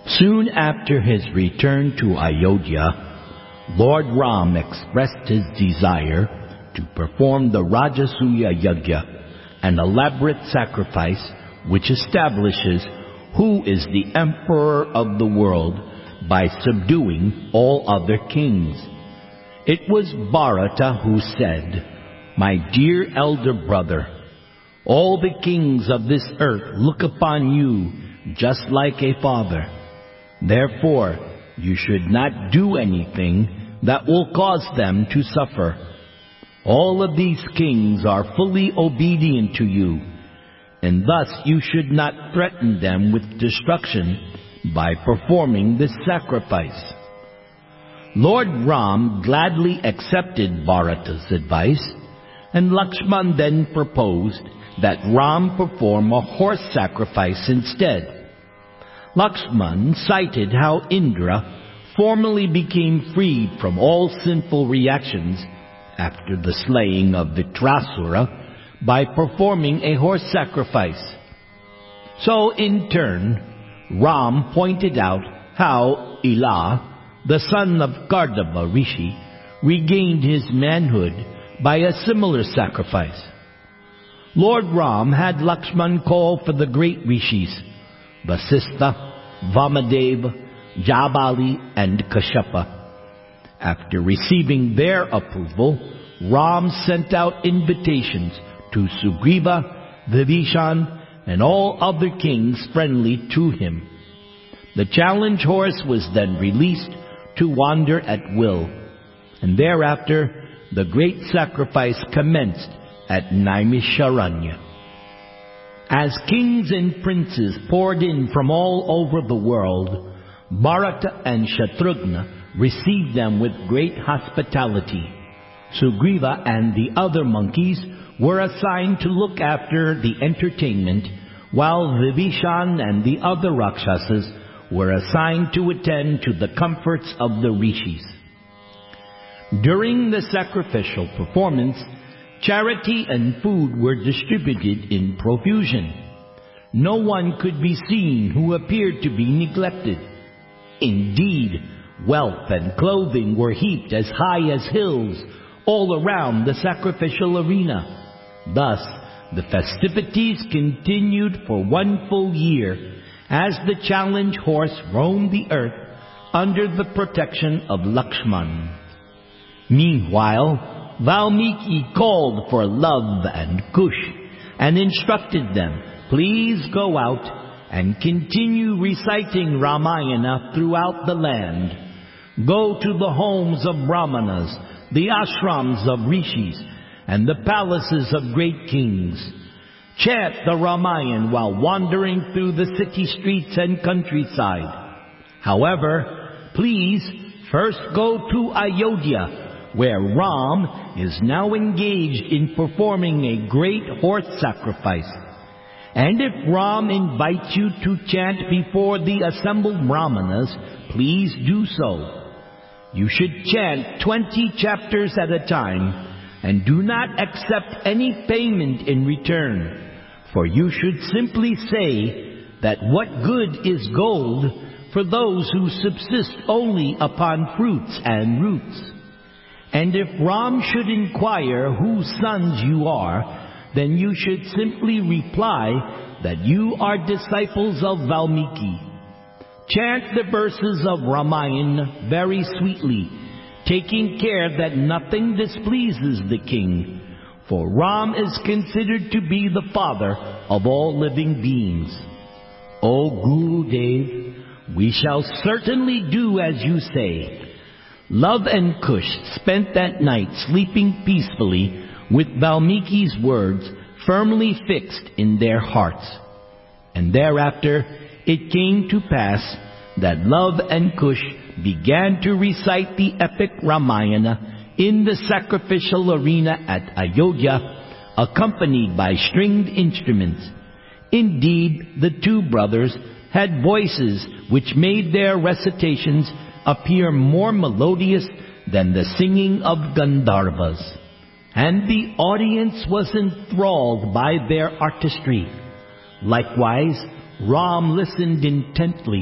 Soon after his return to Ayodhya, Lord Ram expressed his desire to perform the Rajasuya Yajna, an elaborate sacrifice which establishes who is the emperor of the world by subduing all other kings. It was Bharata who said, "My dear elder brother, all the kings of this earth look upon you just like a father. Therefore, you should not do anything that will cause them to suffer. All of these kings are fully obedient to you, and thus you should not threaten them with destruction by performing this sacrifice." Lord Ram gladly accepted Bharata's advice, and Lakshman then proposed that Ram perform a horse sacrifice instead. Lakshman cited how Indra formally became freed from all sinful reactions after the slaying of Vitrasura by performing a horse sacrifice. So in turn, Ram pointed out how Ila, the son of Kardama Rishi, regained his manhood by a similar sacrifice. Lord Ram had Lakshman call for the great rishis, Vasistha, Vamadeva, Jabali, and Kashyapa. After receiving their approval, Ram sent out invitations to Sugriva, Vibhishan, and all other kings friendly to him. The challenge horse was then released to wander at will, and thereafter the great sacrifice commenced at Naimisharanya. As kings and princes poured in from all over the world, Bharata and Shatrughna received them with great hospitality. Sugriva and the other monkeys were assigned to look after the entertainment, while Vibhishan and the other Rakshasas were assigned to attend to the comforts of the rishis. During the sacrificial performance, charity and food were distributed in profusion. No one could be seen who appeared to be neglected. Indeed, wealth and clothing were heaped as high as hills all around the sacrificial arena. Thus, the festivities continued for 1 full year as the challenge horse roamed the earth under the protection of Lakshman. Meanwhile, Valmiki called for Love and Kush and instructed them, "Please go out and continue reciting Ramayana throughout the land. Go to the homes of Brahmanas, the ashrams of rishis, and the palaces of great kings. Chant the Ramayana while wandering through the city streets and countryside. However, please first go to Ayodhya, where Ram is now engaged in performing a great horse sacrifice. And if Ram invites you to chant before the assembled Brahmanas, please do so. You should chant 20 chapters at a time, and do not accept any payment in return, for you should simply say that what good is gold for those who subsist only upon fruits and roots. And if Ram should inquire whose sons you are, then you should simply reply that you are disciples of Valmiki. Chant the verses of Ramayana very sweetly, taking care that nothing displeases the king, for Ram is considered to be the father of all living beings. O Gurudev, we shall certainly do as you say." Love and Kush spent that night sleeping peacefully with Valmiki's words firmly fixed in their hearts. And thereafter it came to pass that Love and Kush began to recite the epic Ramayana in the sacrificial arena at Ayodhya, accompanied by stringed instruments. Indeed, the two brothers had voices which made their recitations appear more melodious than the singing of Gandharvas, and the audience was enthralled by their artistry. Likewise, Ram listened intently,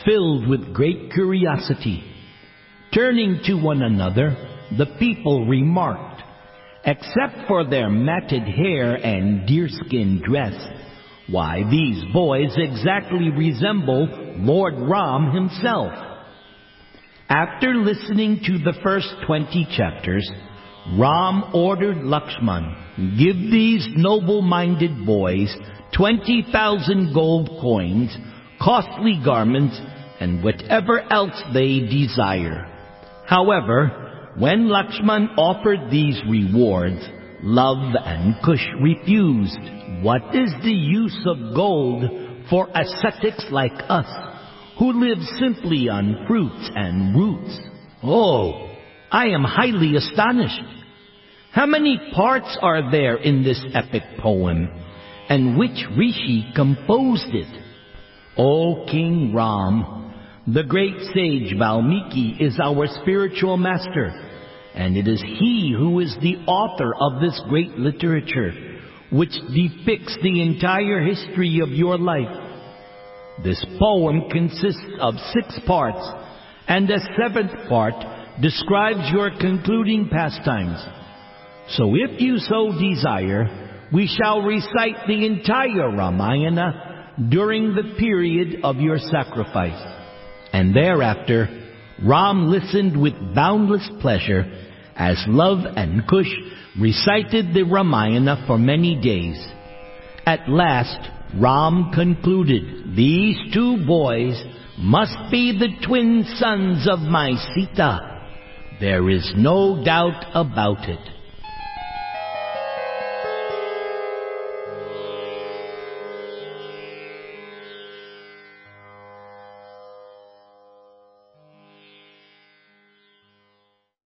filled with great curiosity. Turning to one another, the people remarked, "Except for their matted hair and deerskin dress, why, these boys exactly resemble Lord Ram himself." After listening to the first 20 chapters, Ram ordered Lakshman, "Give these noble-minded boys 20,000 gold coins, costly garments, and whatever else they desire." However, when Lakshman offered these rewards, Love and Kush refused. "What is the use of gold for ascetics like us, who live simply on fruits and roots?" "Oh, I am highly astonished. How many parts are there in this epic poem, and which rishi composed it?" "O King Ram, the great sage Valmiki is our spiritual master, and it is he who is the author of this great literature, which depicts the entire history of your life. This poem consists of 6 parts, and the 7th part describes your concluding pastimes. So if you so desire, we shall recite the entire Ramayana during the period of your sacrifice." And thereafter, Ram listened with boundless pleasure as Love and Kush recited the Ramayana for many days. At last, Ram concluded, "These 2 boys must be the twin sons of my Sita. There is no doubt about it."